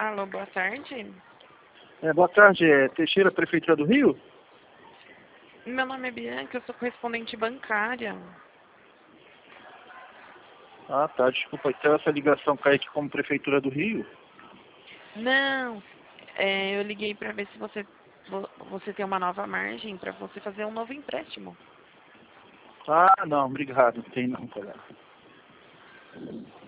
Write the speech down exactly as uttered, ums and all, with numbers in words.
Alô, boa tarde. É, boa tarde, é Teixeira, Prefeitura do Rio? Meu nome é Bianca, eu sou correspondente bancária. Ah, tá, desculpa, então essa ligação cai aqui como Prefeitura do Rio? Não, é, eu liguei para ver se você, vo- você tem uma nova margem para você fazer um novo empréstimo. Ah, não, obrigado, não tem não, colega.